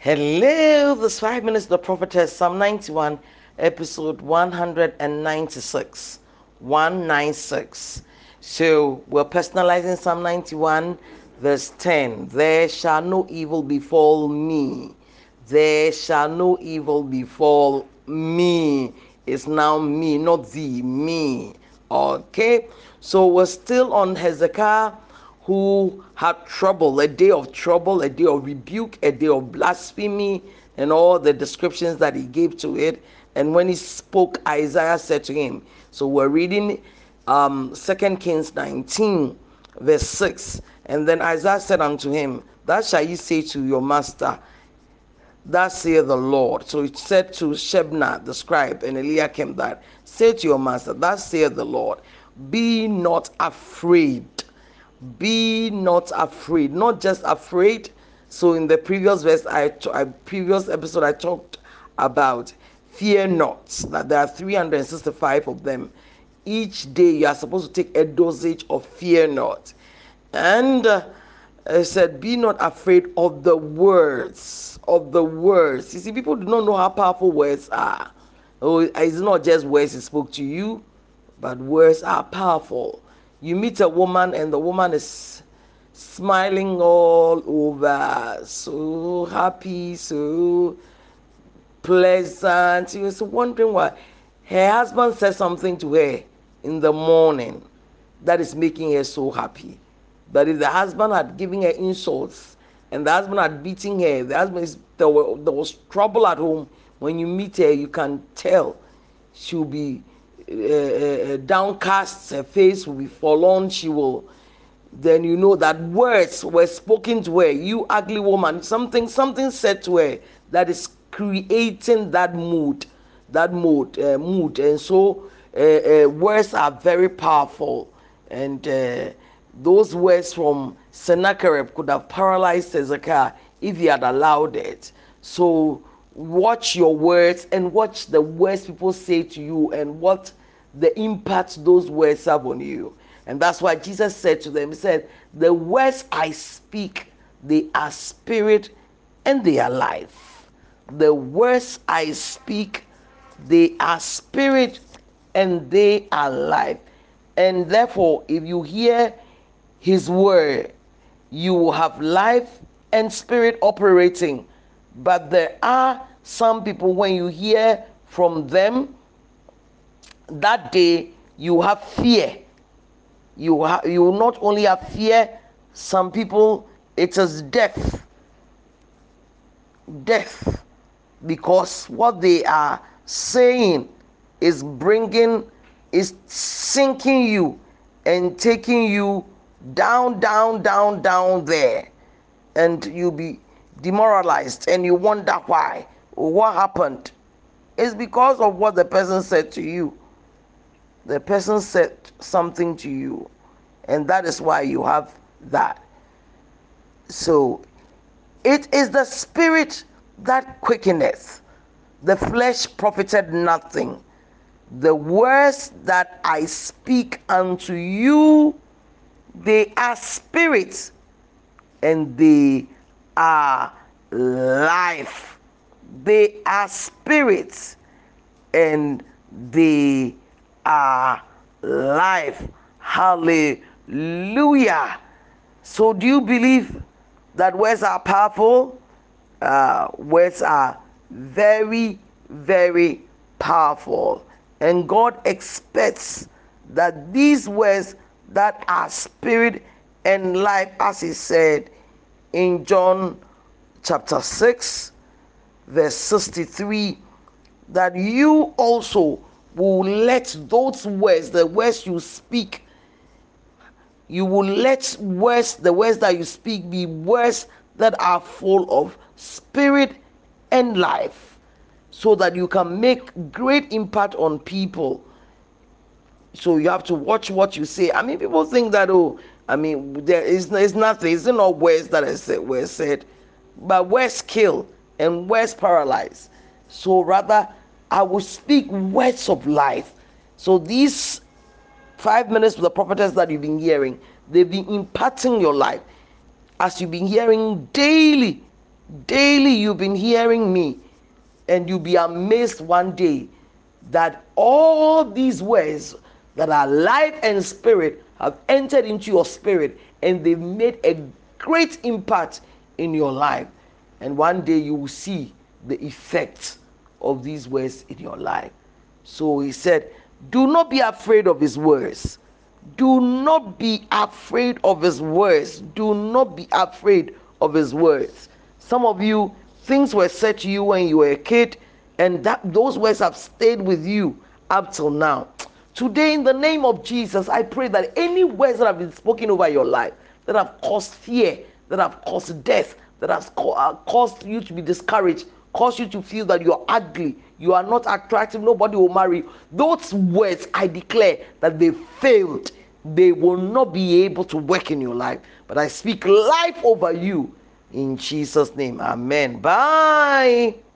Hello, this 5 minutes the prophetess, Psalm 91, episode 196. 196. So we're personalizing Psalm 91, verse 10. There shall no evil befall me. There shall no evil befall me. It's now me, not thee, me. Okay? So we're still on Hezekiah, who had trouble, a day of trouble, a day of rebuke, a day of blasphemy, and all the descriptions that he gave to it. And when he spoke, Isaiah said to him, so we're reading 2 Kings 19, verse 6. And then Isaiah said unto him, Thus shall ye say to your master, Thus saith the Lord. So he said to Shebna the scribe and Eliakim that, Say to your master, Thus saith the Lord, be not afraid. Be not afraid. Not just afraid. So in the previous verse, previous episode, I talked about fear not. That there are 365 of them. Each day you are supposed to take a dosage of fear not. And I said, be not afraid of the words. Of the words. You see, people do not know how powerful words are. Oh, it's not just words he spoke to you, but words are powerful. You meet a woman and the woman is smiling all over, so happy, so pleasant. She was wondering why her husband said something to her in the morning that is making her so happy. But if the husband had given her insults and the husband had beaten her, there was trouble at home. When you meet her, you can tell she'll be downcast, her face will be forlorn, then you know that words were spoken to her. You ugly woman, something said to her that is creating that mood. And so words are very powerful, and those words from Sennacherib could have paralyzed Hezekiah if he had allowed it. So watch your words and watch the words people say to you and what the impact those words have on you. And that's why Jesus said to them, he said, the words I speak, they are spirit and they are life. The words I speak, they are spirit and they are life. And therefore, if you hear his word, you will have life and spirit operating. But there are some people, when you hear from them, that day you have fear. You will not only have fear, some people, it is death. Death. Because what they are saying is sinking you and taking you down there. And you'll be demoralized and you wonder why. What happened? It's because of what the person said to you. The person said something to you, and that is why you have that. So it is the spirit that quickeneth, the flesh profited nothing. The words that I speak unto you, they are spirit and they are life. They are spirits and they are life. Hallelujah. So do you believe that words are powerful? Words are very, very powerful. And God expects that these words that are spirit and life, as he said in John chapter 6, verse 63, that you also will let those words, the words you speak, you will let the words that you speak be words that are full of spirit and life, so that you can make great impact on people. So you have to watch what you say. I mean, people think that, there is nothing. It's not words that were said, but words kill and words paralyze. So rather, I will speak words of life. So these 5 minutes with the prophetess that you've been hearing, they've been impacting your life. As you've been hearing daily, Daily you've been hearing me, and you'll be amazed one day that all these words that are life and spirit have entered into your spirit, and they've made a great impact in your life. And one day you will see the effect of these words in your life. So he said, do not be afraid of his words. Do not be afraid of his words. Do not be afraid of his words. Some of you, things were said to you when you were a kid, and that those words have stayed with you up till now. Today, in the name of Jesus, I pray that any words that have been spoken over your life, that have caused fear, that have caused death, that has caused you to be discouraged, caused you to feel that you're ugly, you are not attractive, nobody will marry you. Those words, I declare that they failed. They will not be able to work in your life. But I speak life over you in Jesus' name. Amen. Bye.